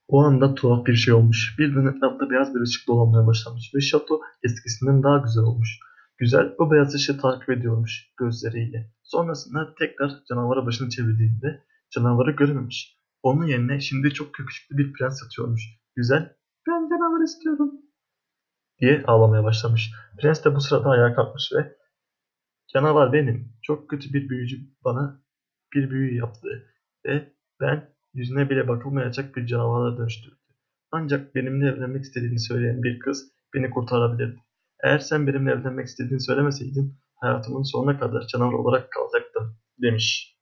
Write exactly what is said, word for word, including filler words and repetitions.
O anda tuhaf bir şey olmuş. Birden etrafta beyaz bir ışık dolanmaya başlamış ve şato eskisinden daha güzel olmuş. Güzel bu beyaz ışığı takip ediyormuş gözleriyle. Sonrasında tekrar canavara başını çevirdiğinde canavarı görememiş. Onun yerine şimdi çok yakışıklı bir prens yatıyormuş. Güzel, ben canavar istiyorum diye ağlamaya başlamış. Prens de bu sırada ayağa kalkmış ve canavar benim. Çok kötü bir büyücü bana bir büyü yaptı ve ben yüzüne bile bakılmayacak bir canavara dönüştürdü. Ancak benimle evlenmek istediğini söyleyen bir kız beni kurtarabilirdi. Eğer sen benimle evlenmek istediğini söylemeseydin hayatımın sonuna kadar canavar olarak kalacaktım demiş.